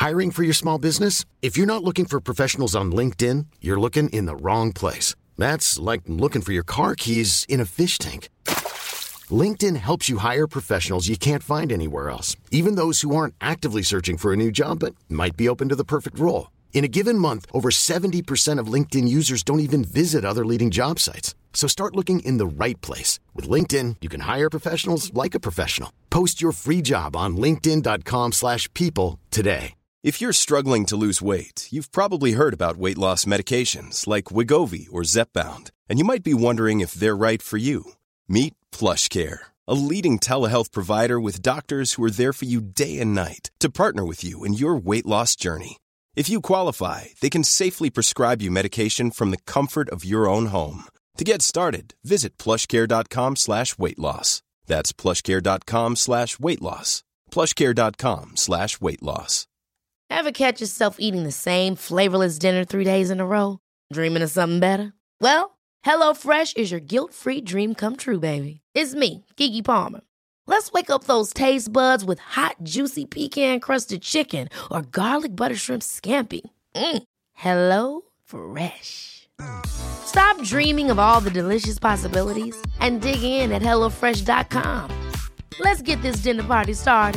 Hiring for your small business? If you're not looking for professionals on LinkedIn, you're looking in the wrong place. That's like looking for your car keys in a fish tank. LinkedIn helps you hire professionals you can't find anywhere else, even those who aren't actively searching for a new job but might be open to the perfect role. In a given month, over 70% of LinkedIn users don't even visit other leading job sites. So start looking in the right place. With LinkedIn, you can hire professionals like a professional. Post your free job on linkedin.com/people today. If you're struggling to lose weight, you've probably heard about weight loss medications like Wegovy or Zepbound, and you might be wondering if they're right for you. Meet PlushCare, a leading telehealth provider with doctors who are there for you day and night to partner with you in your weight loss journey. If you qualify, they can safely prescribe you medication from the comfort of your own home. To get started, visit plushcare.com/weightloss. That's plushcare.com/weightloss. plushcare.com/weightloss. Ever catch yourself eating the same flavorless dinner 3 days in a row? Dreaming of something better? Well, HelloFresh is your guilt-free dream come true, baby. It's me, Keke Palmer. Let's wake up those taste buds with hot, juicy pecan-crusted chicken or garlic butter shrimp scampi. Hello Fresh. Stop dreaming of all the delicious possibilities and dig in at HelloFresh.com. Let's get this dinner party started.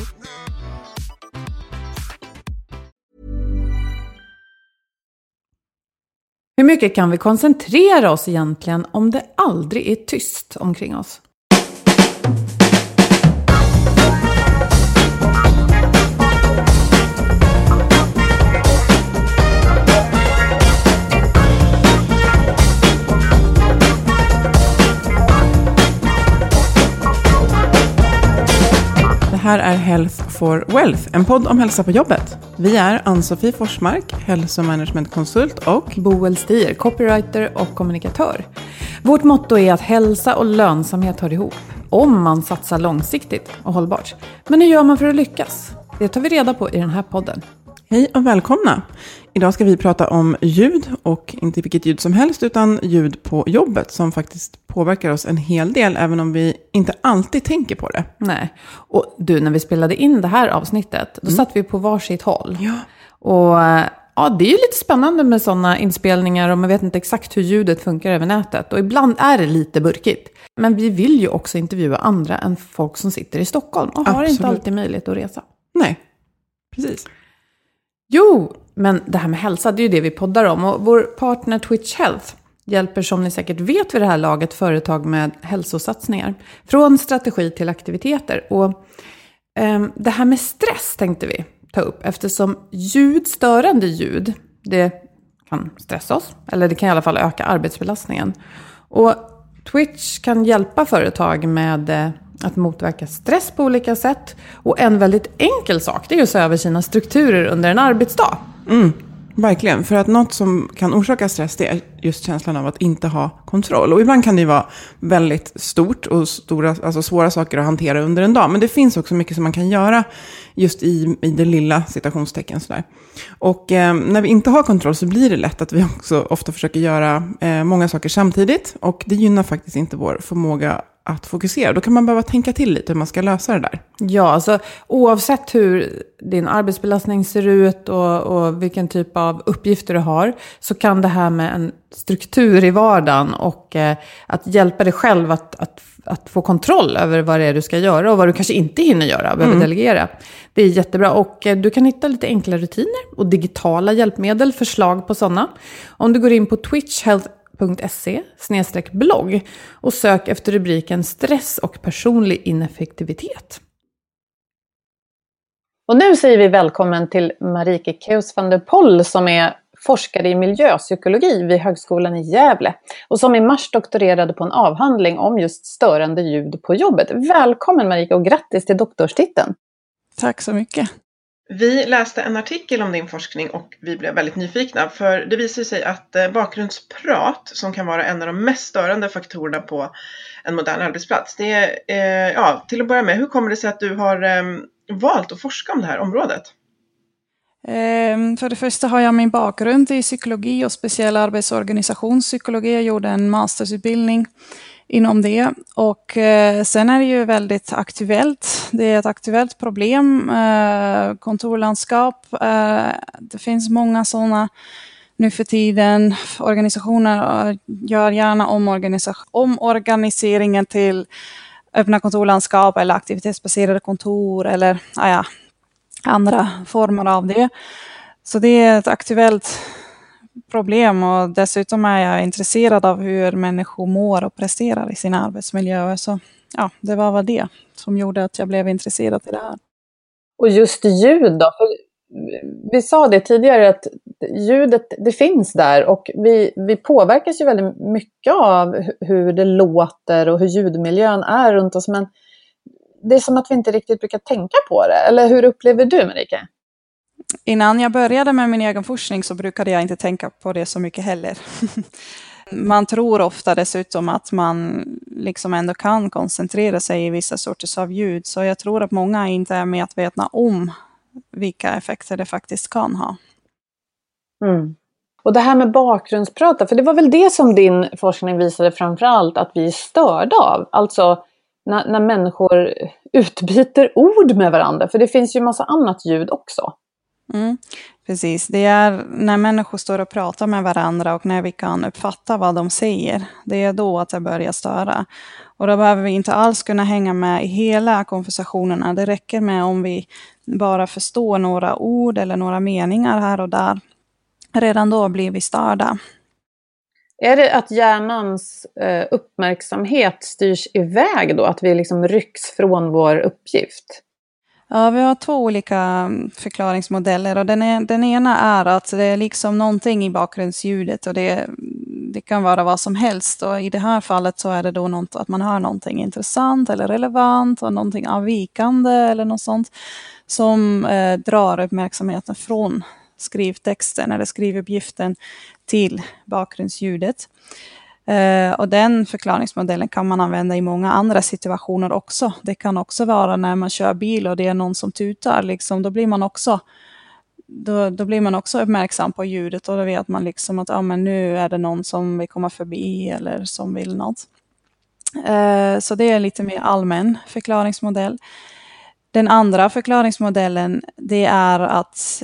Hur mycket kan vi koncentrera oss egentligen om det aldrig är tyst omkring oss? Det här är Health for Wealth, en podd om hälsa på jobbet. Vi är Ann-Sofie Forsmark, hälsomanagementkonsult, och Boel Stier, copywriter och kommunikatör. Vårt motto är att hälsa och lönsamhet hör ihop, om man satsar långsiktigt och hållbart. Men hur gör man för att lyckas? Det tar vi reda på i den här podden. Hej och välkomna! Idag ska vi prata om ljud, och inte vilket ljud som helst utan ljud på jobbet som faktiskt påverkar oss en hel del även om vi inte alltid tänker på det. Nej, och du, när vi spelade in det här avsnittet då satt vi på varsitt håll. Ja. Och ja, det är ju lite spännande med sådana inspelningar och man vet inte exakt hur ljudet funkar över nätet. Och ibland är det lite burkigt. Men vi vill ju också intervjua andra än folk som sitter i Stockholm och har inte alltid möjlighet att resa. Nej, precis. Jo, men det här med hälsa, det är ju det vi poddar om. Och vår partner Twitch Health hjälper, som ni säkert vet vid det här laget, företag med hälsosatsningar. Från strategi till aktiviteter. Och det här med stress tänkte vi ta upp. Eftersom störande ljud, det kan stressa oss. Eller det kan i alla fall öka arbetsbelastningen. Och Twitch kan hjälpa företag med att motverka stress på olika sätt. Och en väldigt enkel sak, det är att se över sina strukturer under en arbetsdag. Verkligen, för att något som kan orsaka stress, det är just känslan av att inte ha kontroll. Och ibland kan det ju vara väldigt stort och svåra saker att hantera under en dag. Men det finns också mycket som man kan göra just i det lilla citationstecken sådär. Och när vi inte har kontroll så blir det lätt att vi också ofta försöker göra många saker samtidigt. Och det gynnar faktiskt inte vår förmåga att fokusera. Då kan man behöva tänka till lite hur man ska lösa det där. Ja, alltså oavsett hur din arbetsbelastning ser ut och vilken typ av uppgifter du har, så kan det här med en struktur i vardagen och att hjälpa dig själv att få kontroll över vad det är du ska göra och vad du kanske inte hinner göra och behöver delegera. Det är jättebra, och du kan hitta lite enkla rutiner och digitala hjälpmedel, förslag på sådana. Om du går in på twitchhealth.se/blogg och sök efter rubriken stress och personlig ineffektivitet. Och nu säger vi välkommen till Marike Keus van der Poll, som är forskare i miljöpsykologi vid Högskolan i Gävle och som i mars doktorerade på en avhandling om just störande ljud på jobbet. Välkommen Marike, och grattis till doktorstiteln. Tack så mycket. Vi läste en artikel om din forskning och vi blev väldigt nyfikna, för det visar sig att bakgrundsprat, som kan vara en av de mest störande faktorerna på en modern arbetsplats, det är, till att börja med, hur kommer det sig att du har valt att forska om det här området? För det första har jag min bakgrund i psykologi och speciell arbetsorganisationspsykologi. Jag gjorde en mastersutbildning inom det. Och sen är det ju väldigt aktuellt. Det är ett aktuellt problem. Kontorlandskap. Det finns många sådana nu för tiden. Organisationer gör gärna omorganiseringen till öppna kontorlandskap eller aktivitetsbaserade kontor eller andra former av det. Så det är ett aktuellt problem, och dessutom är jag intresserad av hur människor mår och presterar i sina arbetsmiljöer. Så ja, det var väl det som gjorde att jag blev intresserad i det här. Och just ljud då? För vi sa det tidigare att ljudet, det finns där, och vi påverkas ju väldigt mycket av hur det låter och hur ljudmiljön är runt oss, men det är som att vi inte riktigt brukar tänka på det. Eller hur upplever du, Marika? Innan jag började med min egen forskning så brukade jag inte tänka på det så mycket heller. Man tror ofta dessutom att man liksom ändå kan koncentrera sig i vissa sorters av ljud. Så jag tror att många inte är medvetna om vilka effekter det faktiskt kan ha. Mm. Och det här med bakgrundsprata, för det var väl det som din forskning visade framförallt att vi är störda av. Alltså när människor utbyter ord med varandra, för det finns ju massa annat ljud också. Precis, det är när människor står och pratar med varandra och när vi kan uppfatta vad de säger. Det är då att det börjar störa. Och då behöver vi inte alls kunna hänga med i hela konversationerna. Det räcker med om vi bara förstår några ord eller några meningar här och där. Redan då blir vi störda. Är det att hjärnans uppmärksamhet styrs iväg då? Att vi liksom rycks från vår uppgift? Ja, vi har 2 olika förklaringsmodeller, och den ena är att det är liksom någonting i bakgrundsljudet, och det kan vara vad som helst, och i det här fallet så är det då något, att man hör någonting intressant eller relevant och någonting avvikande eller något sånt som drar uppmärksamheten från skrivtexten eller skrivuppgiften till bakgrundsljudet. Och den förklaringsmodellen kan man använda i många andra situationer också. Det kan också vara när man kör bil och det är någon som tutar. Liksom, då blir man också uppmärksam på ljudet, och då vet man liksom att men nu är det någon som vill komma förbi eller som vill något. Så det är lite mer allmän förklaringsmodell. Den andra förklaringsmodellen, det är att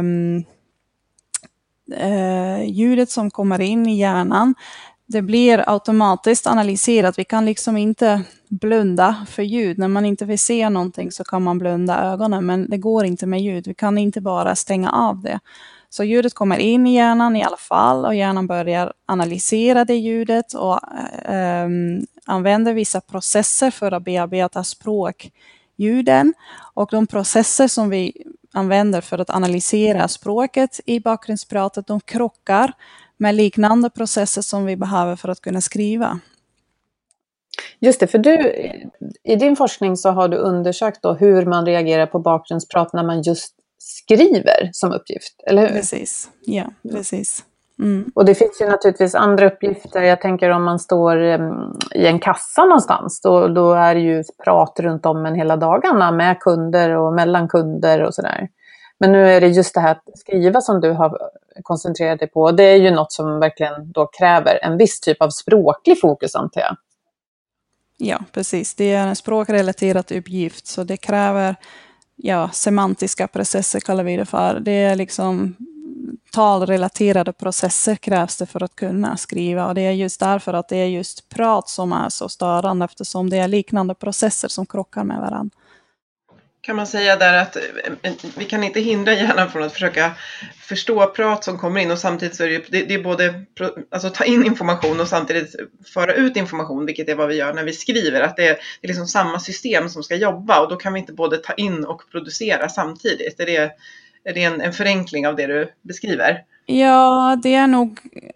ljudet som kommer in i hjärnan, det blir automatiskt analyserat. Vi kan liksom inte blunda för ljud. När man inte vill se någonting så kan man blunda ögonen, men det går inte med ljud. Vi kan inte bara stänga av det. Så ljudet kommer in i hjärnan i alla fall, och hjärnan börjar analysera det ljudet och använder vissa processer för att bearbeta språkljuden. Och de processer som vi använder för att analysera språket i bakgrundspratet, de krockar med liknande processer som vi behöver för att kunna skriva. Just det, för du, i din forskning så har du undersökt då hur man reagerar på bakgrundsprat när man just skriver som uppgift, eller hur? Precis, ja, precis. Och det finns ju naturligtvis andra uppgifter. Jag tänker om man står i en kassa någonstans, då är det ju prat runt om en hela dagarna med kunder och mellan kunder och sådär. Men nu är det just det här att skriva som du har koncentrerat dig på. Det är ju något som verkligen då kräver en viss typ av språklig fokus, antar jag. Ja, precis. Det är en språkrelaterad uppgift, så det kräver semantiska processer kallar vi det för. Det är liksom talrelaterade processer krävs det för att kunna skriva, och det är just därför att det är just prat som är så störande, eftersom det är liknande processer som krockar med varandra. Kan man säga där att vi kan inte hindra hjärnan från att försöka förstå prat som kommer in, och samtidigt så är det är både alltså ta in information och samtidigt föra ut information, vilket är vad vi gör när vi skriver, att det är liksom samma system som ska jobba, och då kan vi inte både ta in och producera samtidigt. Är det en förenkling av det du beskriver? Ja, det är nog,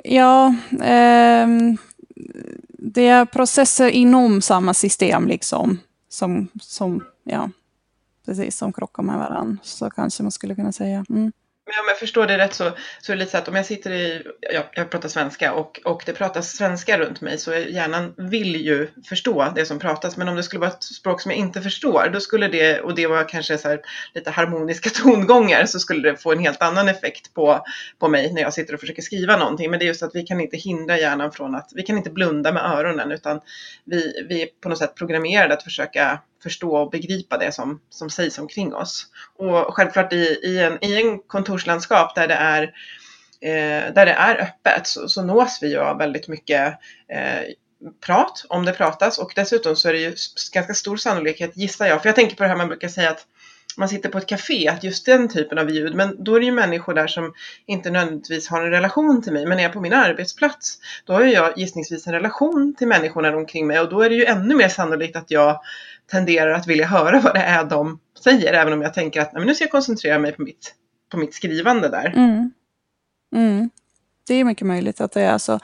det är processer inom samma system liksom, som precis, som krockar med varandra, så kanske man skulle kunna säga. Men om jag förstår det rätt så är det lite så att om jag sitter jag pratar svenska och det pratas svenska runt mig, så hjärnan vill ju förstå det som pratas. Men om det skulle vara ett språk som jag inte förstår, då skulle det, och det var kanske så här lite harmoniska tongångar, så skulle det få en helt annan effekt på mig när jag sitter och försöker skriva någonting. Men det är just att vi kan inte hindra hjärnan från att, vi kan inte blunda med öronen, utan vi är på något sätt programmerade att försöka förstå och begripa det som sägs omkring oss. Och självklart i en kontorslandskap där det är öppet, så nås vi ju av väldigt mycket prat om det pratas. Och dessutom så är det ju ganska stor sannolikhet, gissar jag, för jag tänker på det här man brukar säga att man sitter på ett café, att just den typen av ljud, men då är det ju människor där som inte nödvändigtvis har en relation till mig. Men när jag är på min arbetsplats, då har jag gissningsvis en relation till människorna omkring mig, och då är det ju ännu mer sannolikt att jag tenderar att vilja höra vad det är de säger, även om jag tänker att nu ska jag koncentrera mig på mitt skrivande där. Det är mycket möjligt att det är så.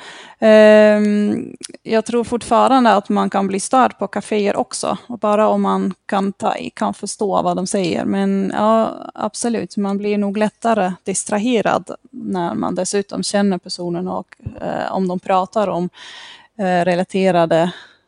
Jag tror fortfarande att man kan bli störd på kaféer också. Och bara om man kan förstå vad de säger. Men ja, absolut. Man blir nog lättare distraherad när man dessutom känner personen. Och om de pratar om relaterade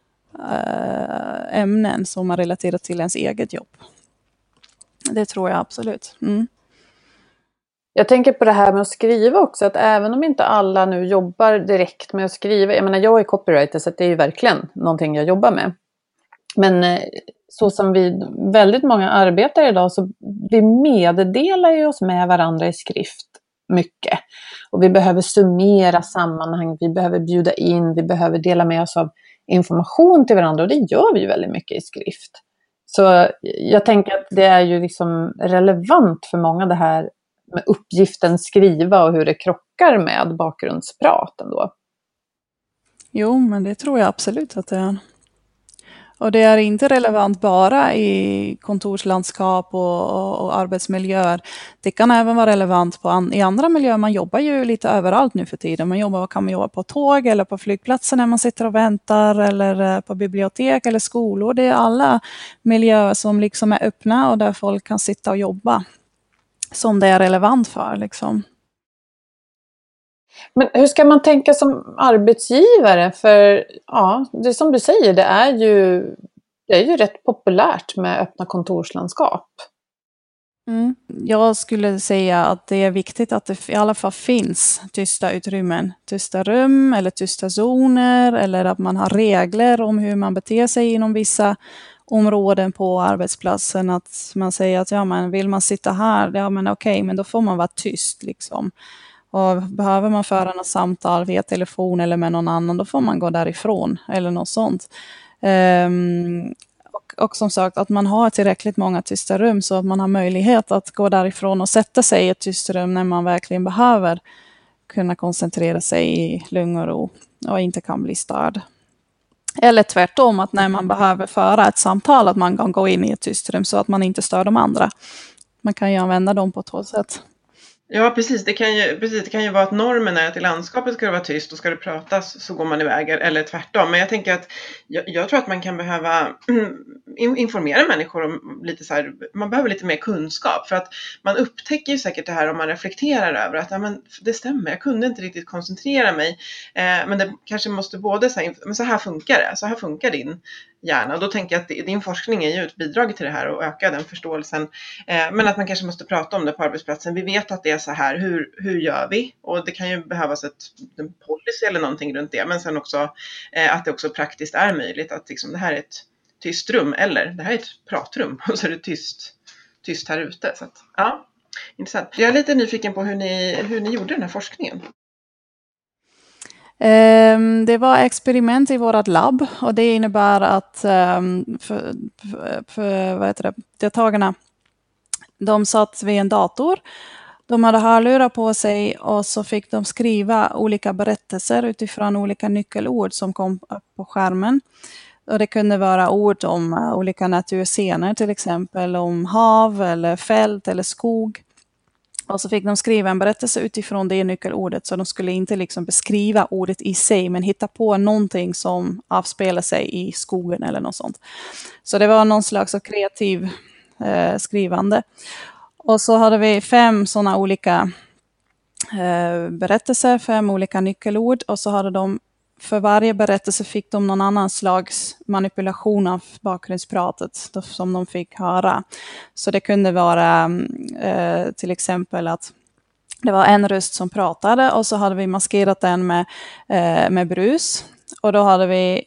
ämnen som är relaterat till ens eget jobb. Det tror jag absolut. Jag tänker på det här med att skriva också, att även om inte alla nu jobbar direkt med att skriva, jag menar jag är copywriter så det är ju verkligen någonting jag jobbar med. Men så som vi väldigt många arbetar idag, så vi meddelar ju oss med varandra i skrift mycket. Och vi behöver summera sammanhang, vi behöver bjuda in, vi behöver dela med oss av information till varandra, och det gör vi ju väldigt mycket i skrift. Så jag tänker att det är ju liksom relevant för många det här med uppgiften skriva och hur det krockar med bakgrundsprat ändå. Jo, men det tror jag absolut att det är. Och det är inte relevant bara i kontorslandskap och arbetsmiljöer. Det kan även vara relevant i andra miljöer. Man jobbar ju lite överallt nu för tiden. Kan man jobba på tåg eller på flygplatser när man sitter och väntar, eller på bibliotek eller skolor. Det är alla miljöer som liksom är öppna och där folk kan sitta och jobba som det är relevant för liksom. Men hur ska man tänka som arbetsgivare? För ja, det är som du säger, det är ju rätt populärt med öppna kontorslandskap. Jag skulle säga att det är viktigt att det i alla fall finns tysta utrymmen, tysta rum eller tysta zoner, eller att man har regler om hur man beter sig inom vissa områden på arbetsplatsen, att man säger att ja, men vill man sitta här, ja men okej, men då får man vara tyst liksom. Och behöver man föra något samtal via telefon eller med någon annan, då får man gå därifrån eller något sånt. Och som sagt att man har tillräckligt många tysta rum så att man har möjlighet att gå därifrån och sätta sig i ett tyst rum när man verkligen behöver kunna koncentrera sig i lugn och ro och inte kan bli störd. Eller tvärtom, att när man behöver föra ett samtal att man kan gå in i ett tyst rum så att man inte stör de andra. Man kan ju använda dem på två sätt. Ja, precis. Det kan ju vara att normen är att i landskapet ska det vara tyst och ska det pratas så går man iväg, eller tvärtom. Men jag tänker att jag tror att man kan behöva informera människor om lite så här, man behöver lite mer kunskap, för att man upptäcker ju säkert det här om man reflekterar över att ja, men det stämmer, jag kunde inte riktigt koncentrera mig, men det kanske måste både säga, men så här funkar det, så här funkar din hjärna. Och då tänker jag att din forskning är ju ett bidrag till det här och öka den förståelsen. Men att man kanske måste prata om det på arbetsplatsen. Vi vet att det är så här, hur gör vi? Och det kan ju behövas en policy eller någonting runt det. Men sen också att det också praktiskt är möjligt att liksom, det här är ett tyst rum, eller det här är ett pratrum och så är det tyst här ute. Så att, ja, intressant. Jag är lite nyfiken på hur ni gjorde den här forskningen. Det var experiment i vårt labb, och det innebär att deltagarna, de satt vid en dator, de hade hörlurar på sig och så fick de skriva olika berättelser utifrån olika nyckelord som kom upp på skärmen. Och det kunde vara ord om olika naturscener, till exempel om hav eller fält eller skog. Och så fick de skriva en berättelse utifrån det nyckelordet, så de skulle inte liksom beskriva ordet i sig, men hitta på någonting som avspelar sig i skogen eller något sånt. Så det var någon slags kreativ skrivande. Och så hade vi 5 sådana olika berättelser, 5 olika nyckelord, och så hade de för varje berättelse fick de någon annan slags manipulation av bakgrundspratet som de fick höra. Så det kunde vara till exempel att det var en röst som pratade och så hade vi maskerat den med brus. Och då hade vi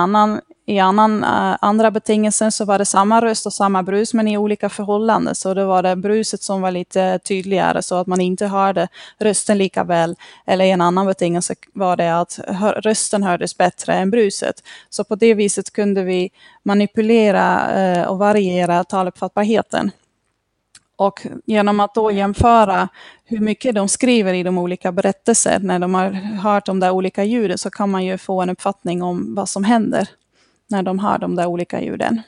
andra betingelser så var det samma röst och samma brus men i olika förhållanden. Så då var det bruset som var lite tydligare så att man inte hörde rösten lika väl. Eller i en annan betingelse var det att rösten hördes bättre än bruset. Så på det viset kunde vi manipulera och variera taluppfattbarheten. Och genom att då jämföra hur mycket de skriver i de olika berättelser när de har hört de där olika ljuden så kan man ju få en uppfattning om vad som händer när de hör de där olika ljuden.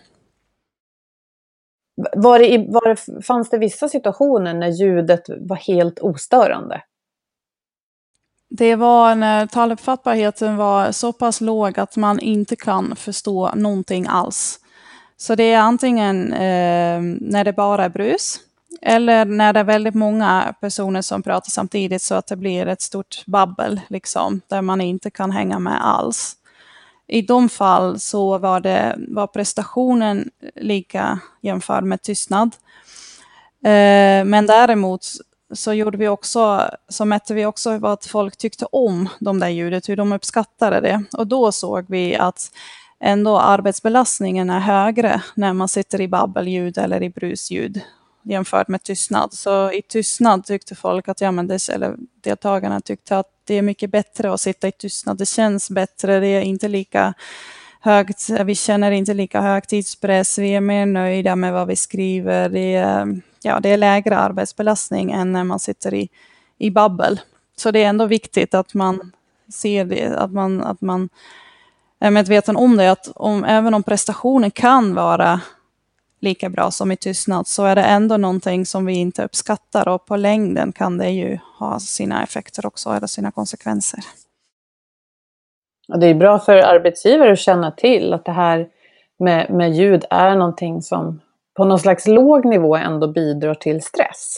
Fanns det vissa situationer när ljudet var helt ostörande? Det var när taluppfattbarheten var så pass låg att man inte kan förstå någonting alls. Så det är antingen när det bara är brus eller när det är väldigt många personer som pratar samtidigt så att det blir ett stort babbel liksom, där man inte kan hänga med alls. I de fall så var prestationen lika jämförd med tystnad. Men däremot så mätte vi också vad folk tyckte om de där ljudet, hur de uppskattade det. Och då såg vi att ändå arbetsbelastningen är högre när man sitter i babbelljud eller i brusljud jämfört med tystnad. Så i tystnad tyckte folk att deltagarna tyckte att det är mycket bättre att sitta i tystnad. Det känns bättre, det är inte lika högt, vi känner inte lika hög tidspress, vi är mer nöjda med vad vi skriver. Det är lägre arbetsbelastning än när man sitter i babbel. Så det är ändå viktigt att man ser det, att man är medveten om det, att även om prestationen kan vara lika bra som i tystnad så är det ändå någonting som vi inte uppskattar och på längden kan det ju ha sina effekter också eller sina konsekvenser. Och det är bra för arbetsgivare att känna till att det här med ljud är någonting som på någon slags låg nivå ändå bidrar till stress.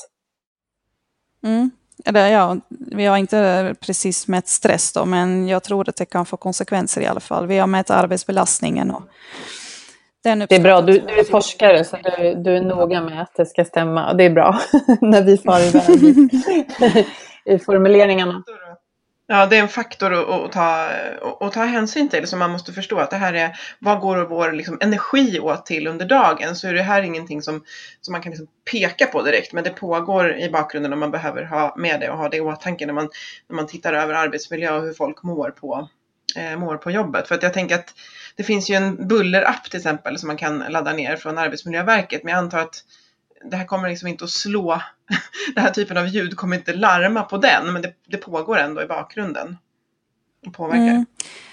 Vi har inte precis mätt stress då, men jag tror att det kan få konsekvenser i alla fall. Vi har mätt arbetsbelastningen och den. Det är bra, du är forskare så du är noga med att det ska stämma. Det är bra när vi far iväg i formuleringarna. Ja, det är en faktor att ta hänsyn till, så man måste förstå att det här är, vad går vår liksom energi åt till under dagen, så är det här ingenting som man kan liksom peka på direkt, men det pågår i bakgrunden och man behöver ha med det och ha det i åtanke när man tittar över arbetsmiljö och hur folk mår på jobbet. För att jag tänker att det finns ju en bullerapp till exempel som man kan ladda ner från Arbetsmiljöverket, men jag antar att det här kommer liksom inte att slå, den här typen av ljud kommer inte larma på den, men det pågår ändå i bakgrunden och påverkar.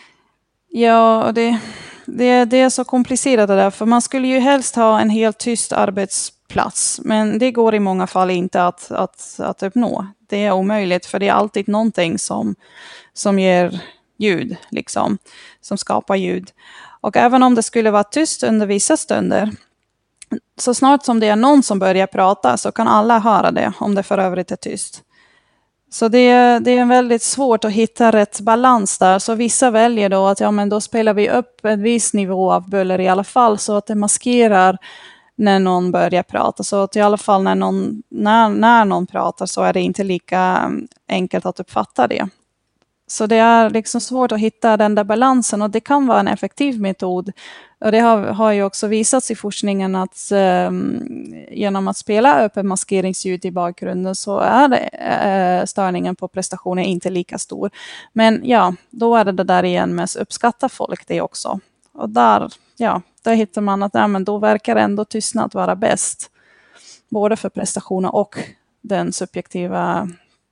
Ja, och det är så komplicerat det där, för man skulle ju helst ha en helt tyst arbetsplats, men det går i många fall inte att uppnå. Det är omöjligt, för det är alltid någonting som ger ljud, liksom, som skapar ljud. Och även om det skulle vara tyst under vissa stunder, så snart som det är någon som börjar prata så kan alla höra det, om det för övrigt är tyst. Så det är väldigt svårt att hitta rätt balans där. Så vissa väljer då att då spelar vi upp en viss nivå av buller i alla fall, så att det maskerar när någon börjar prata. Så att i alla fall när någon pratar så är det inte lika enkelt att uppfatta det. Så det är liksom svårt att hitta den där balansen, och det kan vara en effektiv metod. Och det har ju också visats i forskningen att genom att spela upp en maskeringsljud i bakgrunden så är störningen på prestationen inte lika stor. Men ja, då är det där igen med att uppskatta folk det också. Och där hittar man att då verkar ändå tystnad vara bäst. Både för prestationen och den subjektiva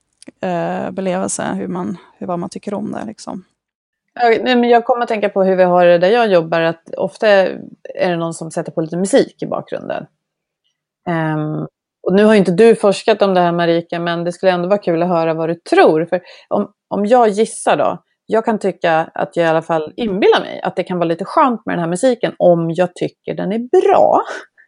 belävelsen, vad man tycker om det liksom. Jag kommer att tänka på hur vi har det där jag jobbar, att ofta är det någon som sätter på lite musik i bakgrunden. Och nu har inte du forskat om det här, Marika, men det skulle ändå vara kul att höra vad du tror. För om jag gissar då, jag kan tycka att jag i alla fall inbillar mig att det kan vara lite skönt med den här musiken om jag tycker den är bra.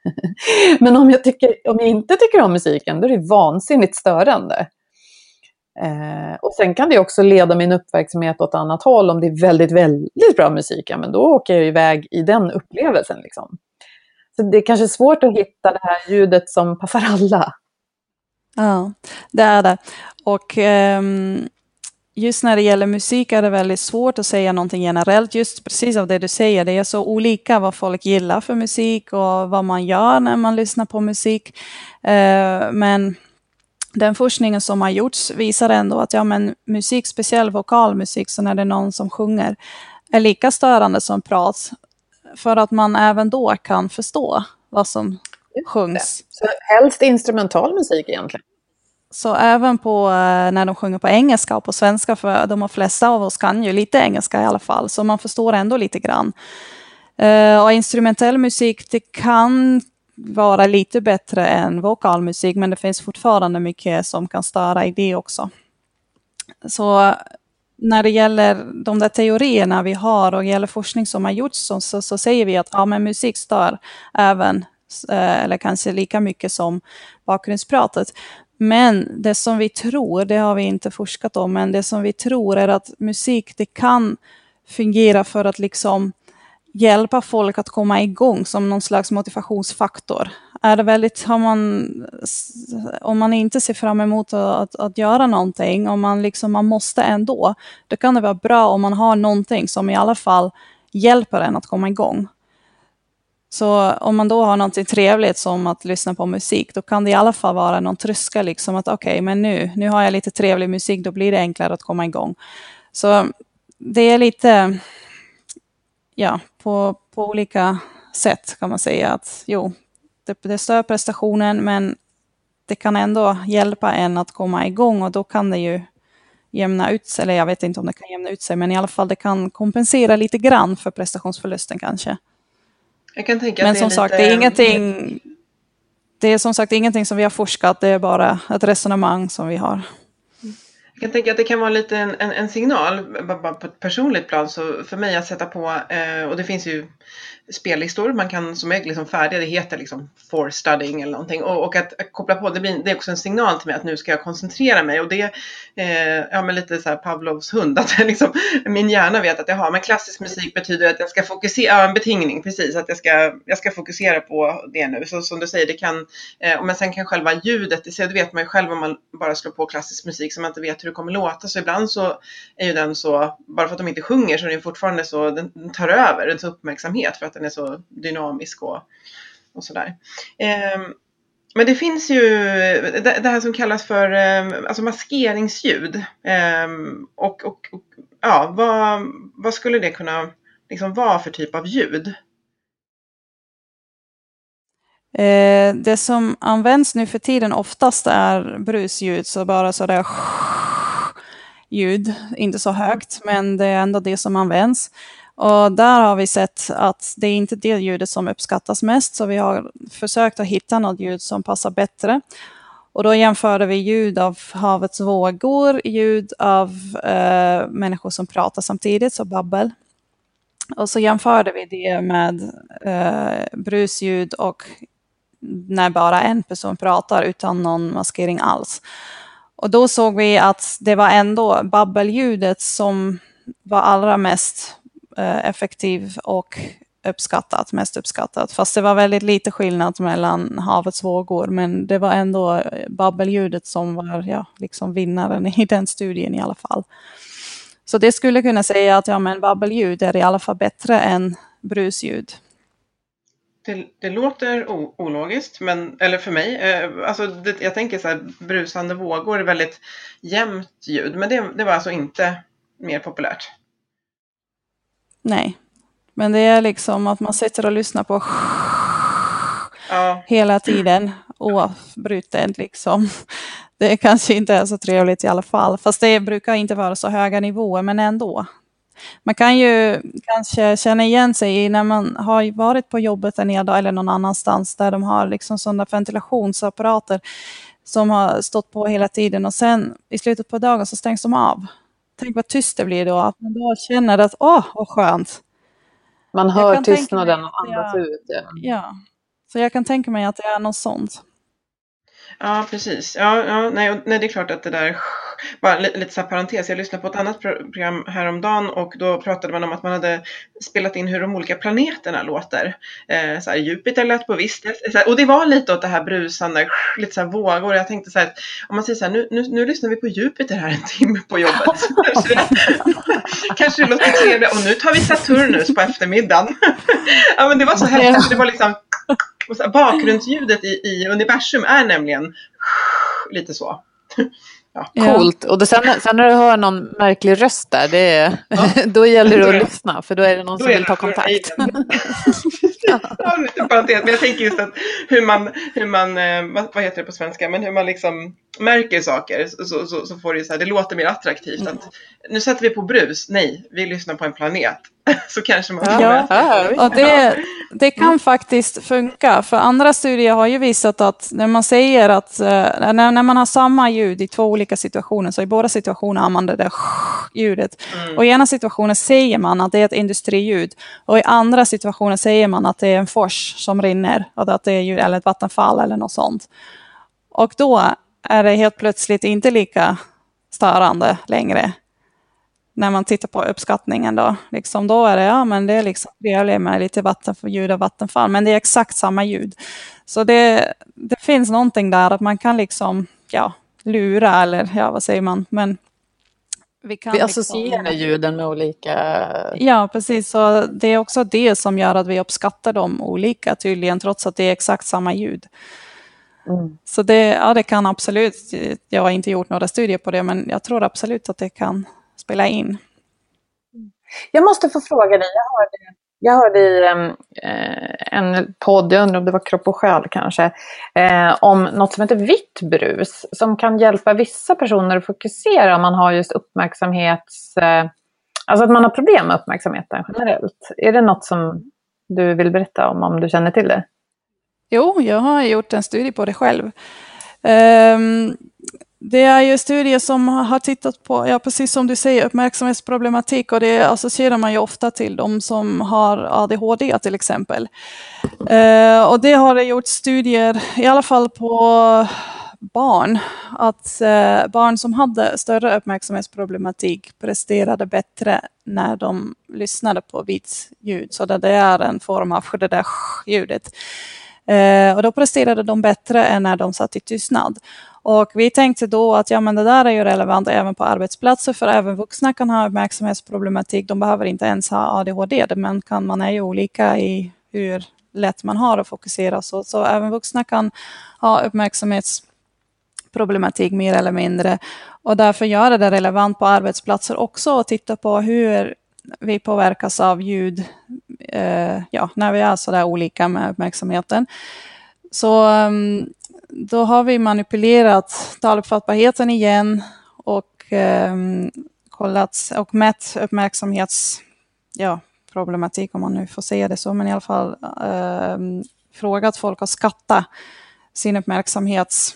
Men om jag inte tycker om musiken, då är det vansinnigt störande. Och sen kan det också leda min uppmärksamhet åt annat håll. Om det är väldigt, väldigt bra musik, ja, men då åker jag iväg i den upplevelsen liksom. Så det är kanske svårt att hitta det här ljudet som passar alla. Ja, det är det. Och just när det gäller musik är det väldigt svårt att säga någonting generellt. Just precis av det du säger, det är så olika vad folk gillar för musik och vad man gör när man lyssnar på musik. Men den forskningen som har gjorts visar ändå att musik, speciell vokalmusik, så när det är någon som sjunger, är lika störande som prat. För att man även då kan förstå vad som sjungs. Så helst instrumental musik egentligen. Så även på när de sjunger på engelska och på svenska, för de flesta av oss kan ju lite engelska i alla fall, så man förstår ändå lite grann. Och instrumentell musik, det kan vara lite bättre än vokalmusik, men det finns fortfarande mycket som kan störa i det också. Så när det gäller de där teorierna vi har och gäller forskning som har gjorts, så säger vi att men musik stör även, eller kanske lika mycket som bakgrundspratet. Men det som vi tror, det har vi inte forskat om, men det som vi tror är att musik, det kan fungera för att liksom hjälpa folk att komma igång som någon slags motivationsfaktor. Är det väldigt, om man inte ser fram emot att göra någonting, om man måste ändå, då kan det vara bra om man har någonting som i alla fall hjälper en att komma igång. Så om man då har någonting trevligt som att lyssna på musik, då kan det i alla fall vara någon tröskel liksom att okej, men nu har jag lite trevlig musik, då blir det enklare att komma igång. Så det är lite, på olika sätt kan man säga att det stör prestationen, men det kan ändå hjälpa en att komma igång, och då kan det ju jämna ut sig, eller jag vet inte om det kan jämna ut sig, men i alla fall det kan kompensera lite grann för prestationsförlusten kanske. Jag kan tänka men att som sagt, det är som sagt ingenting som vi har forskat, det är bara ett resonemang som vi har. Jag kan tänka att det kan vara lite en signal bara på ett personligt plan, så för mig att sätta på, och det finns ju spellistor man kan, som är liksom färdiga, det heter liksom for studying eller någonting, och att koppla på, det är också en signal till mig att nu ska jag koncentrera mig, och det men lite så här Pavlovs hund, att liksom, min hjärna vet att men klassisk musik betyder att jag ska fokusera, en betingning precis, att jag ska fokusera på det nu, så som du säger, det kan, men sen kan själva ljudet, det vet man ju själv om man bara slår på klassisk musik som man inte vet hur det kommer låta, så ibland så är ju den så, bara för att de inte sjunger så är den fortfarande så, den tar över, den tar uppmärksamhet för att den är så dynamisk och sådär. Men det finns ju det här som kallas för alltså maskeringsljud. Och vad skulle det kunna liksom vara för typ av ljud? Det som används nu för tiden oftast är brusljud, så bara sådär ljud, inte så högt, men det är ändå det som används. Och där har vi sett att det är inte det ljudet som uppskattas mest, så vi har försökt att hitta något ljud som passar bättre. Och då jämförde vi ljud av havets vågor, ljud av människor som pratar samtidigt, så babbel. Och så jämförde vi det med brusljud och när bara en person pratar utan någon maskering alls. Och då såg vi att det var ändå babbelljudet som var allra mest effektiv och mest uppskattat. Fast det var väldigt lite skillnad mellan havets vågor, men det var ändå babbelljudet som var liksom vinnaren i den studien i alla fall. Så det skulle kunna säga att babbelljud är i alla fall bättre än brusljud. Det låter ologiskt, eller för mig, jag tänker så här, brusande vågor är väldigt jämnt ljud, men det var alltså inte mer populärt. Nej, men det är liksom att man sitter och lyssnar på hela tiden oavbrutet liksom. Det kanske inte är så trevligt i alla fall, fast det brukar inte vara så höga nivåer, men ändå. Man kan ju kanske känna igen sig när man har varit på jobbet en hel dag eller någon annanstans där de har liksom sådana ventilationsapparater som har stått på hela tiden, och sen i slutet på dagen så stängs de av. Tänk vad tyst det blir då, att man då känner att vad skönt. Man hör tystnaden och andas ut. Ja, Så jag kan tänka mig att det är något sånt. Ja, precis. Nej, det är klart att det där, bara lite så här parentes, jag lyssnade på ett annat program häromdagen och då pratade man om att man hade spelat in hur de olika planeterna låter. Så här, Jupiter lät på visst sätt, och det var lite åt det här brusande, lite så här vågor. Jag tänkte så här, om man säger så här, nu lyssnar vi på Jupiter här en timme på jobbet. Kanske det låter trevligt, och nu tar vi Saturnus på eftermiddagen. Ja, men det var så häftigt, det var liksom... Och så, bakgrundsljudet i universum är nämligen lite så. Ja. Coolt. Och sen när du hör någon märklig röst där, då gäller det att lyssna, för då är det någon som vill ta kontakt. Men jag tänker just att hur man vad heter det på svenska, men hur man liksom märker saker, så får det ju så här, det låter mer attraktivt att nu sätter vi på brus, nej, vi lyssnar på en planet. Så kanske man och det kan faktiskt funka, för andra studier har ju visat att när man säger att när man har samma ljud i två olika situationer, så i båda situationer använder det ljudet, och i ena situationen säger man att det är ett industriljud, och i andra situationer säger man att det är en fors som rinner, och att det är ljud, eller ett vattenfall eller något sånt, och då är det helt plötsligt inte lika störande längre. När man tittar på uppskattningen då, liksom, då är det, men det är liksom trevligt med lite ljud och vattenfall, men det är exakt samma ljud. Så det finns någonting där att man kan liksom, lura, eller vad säger man, men vi associerar liksom ljuden med olika... Ja, precis, så det är också det som gör att vi uppskattar dem olika tydligen, trots att det är exakt samma ljud. Så det kan absolut, jag har inte gjort några studier på det, men jag tror absolut att det kan spela in. Jag måste få fråga dig, jag hörde i en podd, jag undrar om det var Kropp och själ kanske, om något som heter vitt brus, som kan hjälpa vissa personer att fokusera om man har just alltså att man har problem med uppmärksamheten generellt. Är det något som du vill berätta om du känner till det? Jo, jag har gjort en studie på det själv. Det är ju studier som har tittat på, precis som du säger, uppmärksamhetsproblematik, och det associerar man ju ofta till de som har ADHD till exempel. Och det har det gjort studier, i alla fall på barn, att barn som hade större uppmärksamhetsproblematik presterade bättre när de lyssnade på vitt ljud, så det är en form av det där ljudet. Och då presterade de bättre än när de satt i tystnad. Och vi tänkte då att men det där är ju relevant även på arbetsplatser, för även vuxna kan ha uppmärksamhetsproblematik. De behöver inte ens ha ADHD, men man är ju olika i hur lätt man har att fokusera. Så även vuxna kan ha uppmärksamhetsproblematik mer eller mindre. Och därför gör det relevant på arbetsplatser också, och titta på hur vi påverkas av ljud när vi är så där olika med uppmärksamheten. Så då har vi manipulerat taluppfattbarheten igen och kollat och mätt uppmärksamhetsproblematik, om man nu får säga det så, men i alla fall frågat folk att skatta sin uppmärksamhets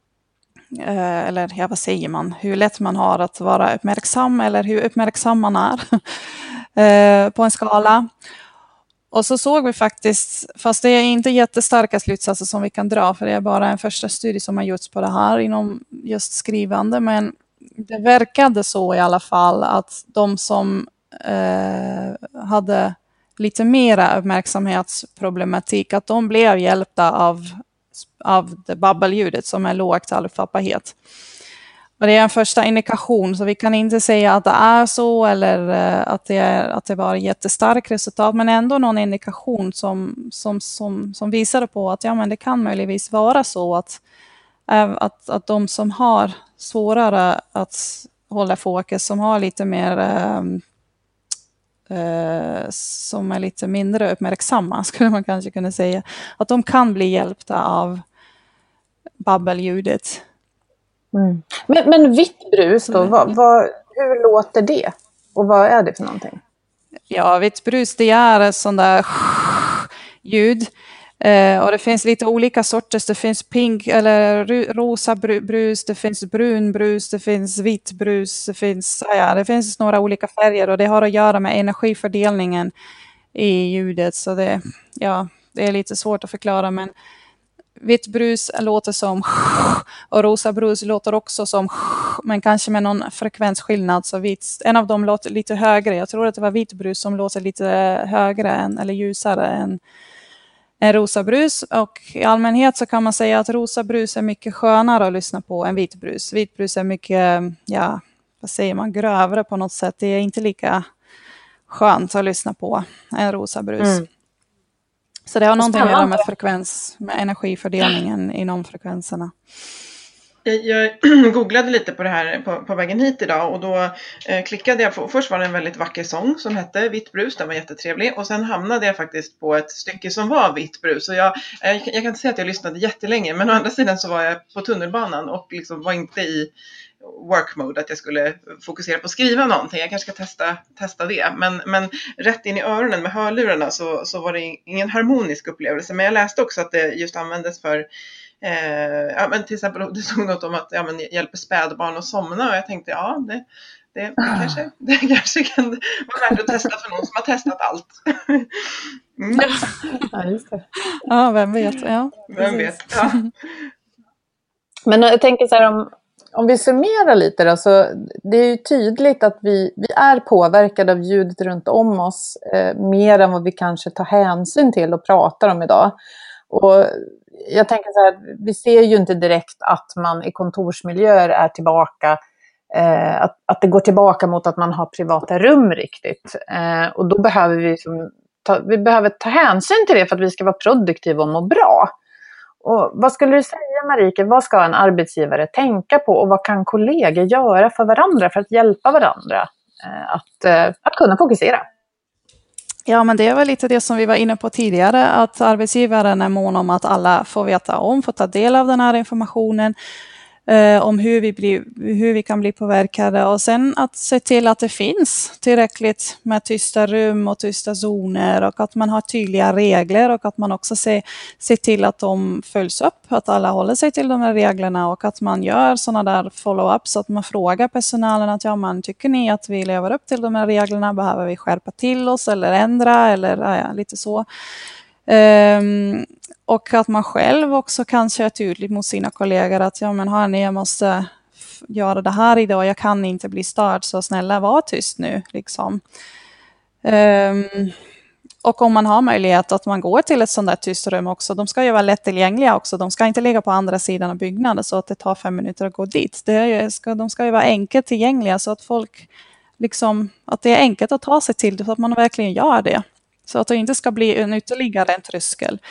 eller vad säger man, hur lätt man har att vara uppmärksam, eller hur uppmärksam man är på en skala. Och så såg vi faktiskt, fast det är inte jättestarka slutsatser som vi kan dra, för det är bara en första studie som har gjorts på det här inom just skrivande, men det verkade så i alla fall att de som hade lite mera uppmärksamhetsproblematik, att de blev hjälpta av det babbelljudet som är lågt taluppfattbarhet. Och det är en första indikation, så vi kan inte säga att det är så, eller att det var ett jättestarkt resultat, men ändå någon indikation som visar på att men det kan möjligtvis vara så att de som har svårare att hålla fokus, som har lite mer som är lite mindre uppmärksamma, skulle man kanske kunna säga, att de kan bli hjälpta av babbelljudet. Men vitt brus då, hur låter det? Och vad är det för någonting? Ja, vitt brus, det är ett sånt där ljud. Och det finns lite olika sorters. Det finns pink eller rosa brus, det finns brun brus, det finns vitt brus, det finns några olika färger, och det har att göra med energifördelningen i ljudet. Så det är lite svårt att förklara, men vitt brus låter som och rosa brus låter också som, men kanske med någon frekvensskillnad. Så en av dem låter lite högre. Jag tror att det var vitt brus som låter lite högre eller ljusare än rosa brus. Och i allmänhet så kan man säga att rosa brus är mycket skönare att lyssna på än vit brus. Vit brus är mycket, vad säger man, grövre på något sätt. Det är inte lika skönt att lyssna på än rosa brus. Så det har någonting att göra med frekvens, med energifördelningen inom frekvenserna. Jag googlade lite på det här på vägen hit idag, och då klickade jag på, först var det en väldigt vacker sång som hette Vitt brus, den var jättetrevlig, och sen hamnade jag faktiskt på ett stycke som var vitt brus, och jag kan inte säga att jag lyssnade jättelänge, men å andra sidan så var jag på tunnelbanan och liksom var inte i work mode, att jag skulle fokusera på att skriva någonting. Jag kanske ska testa det, men rätt in i öronen med hörlurarna så var det ingen harmonisk upplevelse. Men jag läste också att det just användes för men till exempel det stod något om att hjälper spädbarn att somna, och jag tänkte det kanske kan vara värt att testa för någon som har testat allt. Ja, just det. Ja, vem vet. Ja, vem vet. Ja. Men jag tänker så här, om vi summerar lite då, så det är ju tydligt att vi är påverkade av ljudet runt om oss mer än vad vi kanske tar hänsyn till och pratar om idag. Och jag tänker så här, vi ser ju inte direkt att man i kontorsmiljöer är tillbaka, att det går tillbaka mot att man har privata rum riktigt. Och då behöver vi behöver ta hänsyn till det för att vi ska vara produktiva och må bra. Och vad skulle du säga, Marika, vad ska en arbetsgivare tänka på, och vad kan kollegor göra för varandra för att hjälpa varandra att kunna fokusera? Ja, men det är väl lite det som vi var inne på tidigare, att arbetsgivaren är mån om att alla får ta del av den här informationen om hur vi kan bli påverkade, och sen att se till att det finns tillräckligt med tysta rum och tysta zoner, och att man har tydliga regler, och att man också ser till att de följs upp, att alla håller sig till de här reglerna, och att man gör sådana där follow-ups, så att man frågar personalen att tycker ni att vi lever upp till de här reglerna, behöver vi skärpa till oss eller ändra eller lite så. Och att man själv också kan köra tydligt mot sina kollegor att jag måste göra det här idag, jag kan inte bli störd, så snälla var tyst nu liksom. Och om man har möjlighet att man går till ett sånt där tyst rum också, de ska ju vara lättillgängliga också, de ska inte ligga på andra sidan av byggnaden så att det tar 5 minuter att gå dit. De ska ju vara enkelt tillgängliga så att folk liksom, att det är enkelt att ta sig till det, så att man verkligen gör det. Så att det inte ska bli ytterligare en tröskel.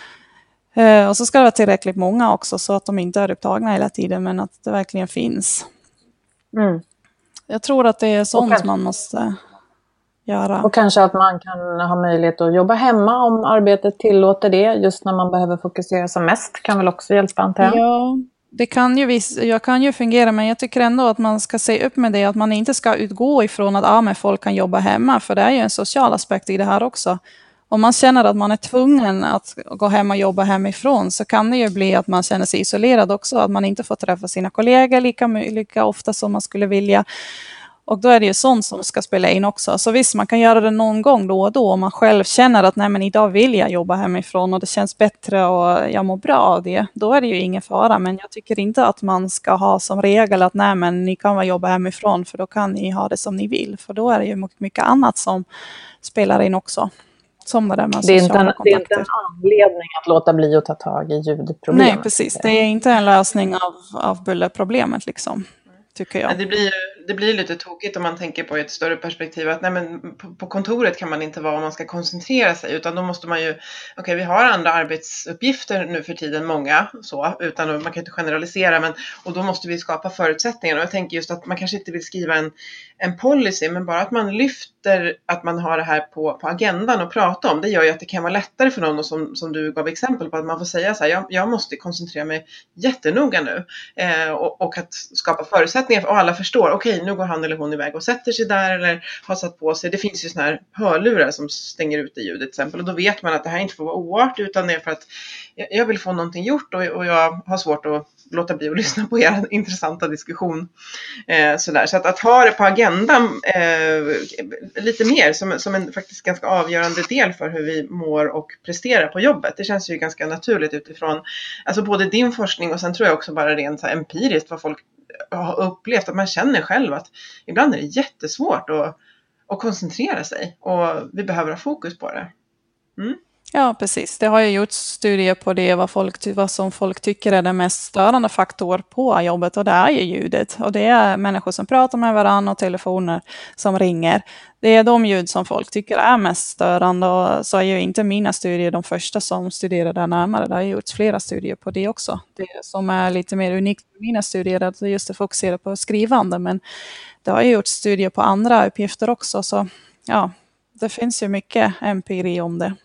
Och så ska det vara tillräckligt många också, så att de inte är upptagna hela tiden, men att det verkligen finns. Jag tror att det är sånt man måste göra. Och kanske att man kan ha möjlighet att jobba hemma om arbetet tillåter det, just när man behöver fokusera som mest, kan väl också hjälpa, antar jag. Ja, det kan ju fungera, men jag tycker ändå att man ska se upp med det, att man inte ska utgå ifrån att men folk kan jobba hemma, för det är ju en social aspekt i det här också. Om man känner att man är tvungen att gå hem och jobba hemifrån, så kan det ju bli att man känner sig isolerad också, att man inte får träffa sina kollegor lika ofta som man skulle vilja. Och då är det ju sånt som ska spela in också. Så visst, man kan göra det någon gång då och då om man själv känner att nej, men idag vill jag jobba hemifrån och det känns bättre och jag mår bra av det. Då är det ju ingen fara, men jag tycker inte att man ska ha som regel att nej, men ni kan jobba hemifrån för då kan ni ha det som ni vill. För då är det ju mycket annat som spelar in också. Som det är inte en anledning att låta bli att ta tag i ljudproblemet. Nej, precis. Det är inte en lösning av bullerproblemet liksom, tycker jag. Det blir lite tokigt om man tänker på ett större perspektiv att nej, men på kontoret kan man inte vara om man ska koncentrera sig, utan då måste man ju, vi har andra arbetsuppgifter nu för tiden, många så, utan man kan inte generalisera, och då måste vi skapa förutsättningar, och jag tänker just att man kanske inte vill skriva en policy, men bara att man lyfter att man har det här på agendan och prata om, det gör ju att det kan vara lättare för någon, och som du gav exempel på, att man får säga så här, jag måste koncentrera mig jättenoga nu, och att skapa förutsättningar, och alla förstår, okej, nu går han eller hon iväg och sätter sig där eller har satt på sig. Det finns ju såna här hörlurar som stänger ut ljudet till exempel, och då vet man att det här inte får vara oart, utan det är för att jag vill få någonting gjort och jag har svårt att låta bli att lyssna på er intressanta diskussion. Sådär. Så att ha det på agendan lite mer som en faktiskt ganska avgörande del för hur vi mår och presterar på jobbet. Det känns ju ganska naturligt utifrån alltså både din forskning och sen tror jag också bara rent så här empiriskt vad folk har upplevt, att man känner själv att ibland är det jättesvårt att koncentrera sig och vi behöver ha fokus på det. Ja, precis. Det har ju gjorts studier på det, vad som folk tycker är den mest störande faktor på jobbet, och det är ju ljudet. Och det är människor som pratar med varandra och telefoner som ringer. Det är de ljud som folk tycker är mest störande, och så är ju inte mina studier de första som studerar där närmare. Det har gjorts flera studier på det också. Det som är lite mer unikt med mina studier är att just det fokuserar på skrivande, men det har ju gjorts studier på andra uppgifter också, så ja, det finns ju mycket empiri om det.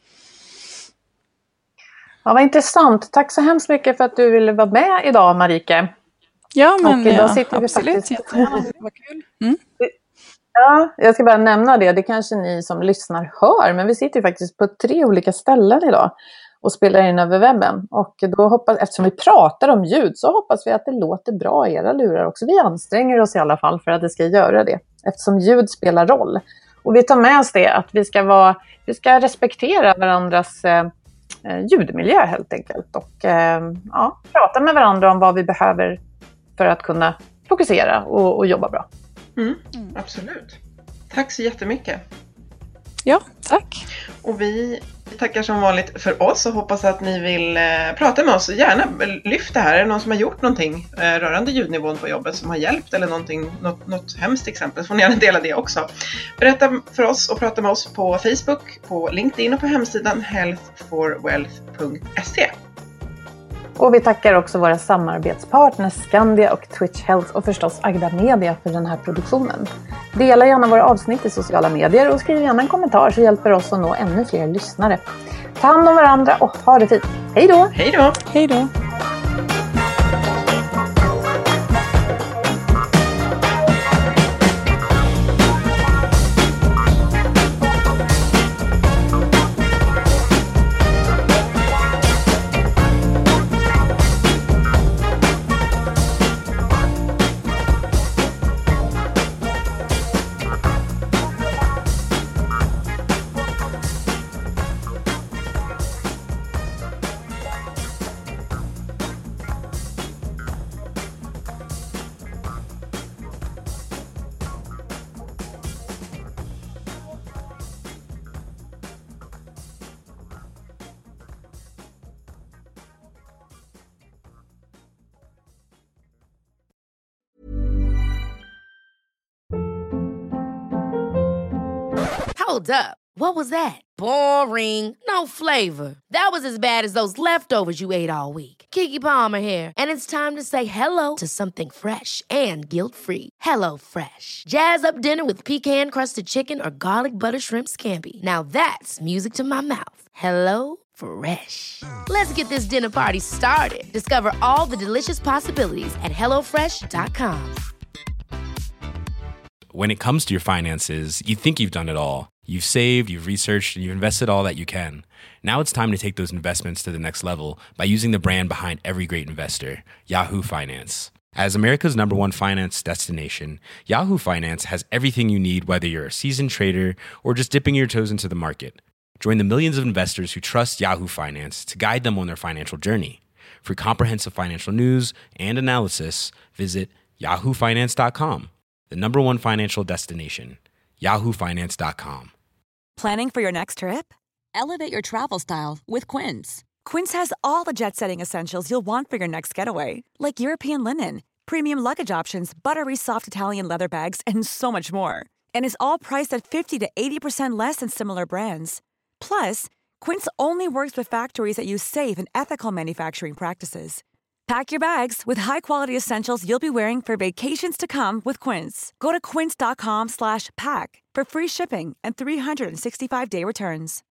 Ja, vad intressant. Tack så hemskt mycket för att du ville vara med idag, Marike. Ja, men idag sitter vi absolut. Faktiskt... Det var kul. Ja, jag ska bara nämna det. Det kanske ni som lyssnar hör, men vi sitter ju faktiskt på 3 olika ställen idag och spelar in över webben. Och då eftersom vi pratar om ljud så hoppas vi att det låter bra i era lurar också. Vi anstränger oss i alla fall för att det ska göra det, eftersom ljud spelar roll. Och vi tar med oss det att vi ska respektera varandras ljudmiljö helt enkelt. Och prata med varandra om vad vi behöver för att kunna fokusera och jobba bra. Absolut. Tack så jättemycket. Ja, tack. Och vi tackar som vanligt för oss och hoppas att ni vill prata med oss. Gärna lyft det här. Är det någon som har gjort någonting rörande ljudnivån på jobbet som har hjälpt eller något hemskt exempel, så får ni gärna dela det också. Berätta för oss och prata med oss på Facebook, på LinkedIn och på hemsidan healthforwealth.se. Och vi tackar också våra samarbetspartners Skandia och Twitch Health och förstås Agda Media för den här produktionen. Dela gärna våra avsnitt i sociala medier och skriv gärna en kommentar så hjälper oss att nå ännu fler lyssnare. Ta hand om varandra och ha det fint. Hej då! Hej då! Hej då! Hold up. What was that? Boring. No flavor. That was as bad as those leftovers you ate all week. Keke Palmer here, and it's time to say hello to something fresh and guilt-free. Hello Fresh. Jazz up dinner with pecan-crusted chicken or garlic butter shrimp scampi. Now that's music to my mouth. Hello Fresh. Let's get this dinner party started. Discover all the delicious possibilities at hellofresh.com. When it comes to your finances, you think you've done it all. You've saved, you've researched, and you've invested all that you can. Now it's time to take those investments to the next level by using the brand behind every great investor, Yahoo Finance. As America's #1 finance destination, Yahoo Finance has everything you need, whether you're a seasoned trader or just dipping your toes into the market. Join the millions of investors who trust Yahoo Finance to guide them on their financial journey. For comprehensive financial news and analysis, visit yahoofinance.com. The #1 financial destination, yahoofinance.com. Planning for your next trip? Elevate your travel style with Quince. Quince has all the jet-setting essentials you'll want for your next getaway, like European linen, premium luggage options, buttery soft Italian leather bags, and so much more. And is all priced at 50 to 80% less than similar brands. Plus, Quince only works with factories that use safe and ethical manufacturing practices. Pack your bags with high-quality essentials you'll be wearing for vacations to come with Quince. Go to quince.com/pack for free shipping and 365-day returns.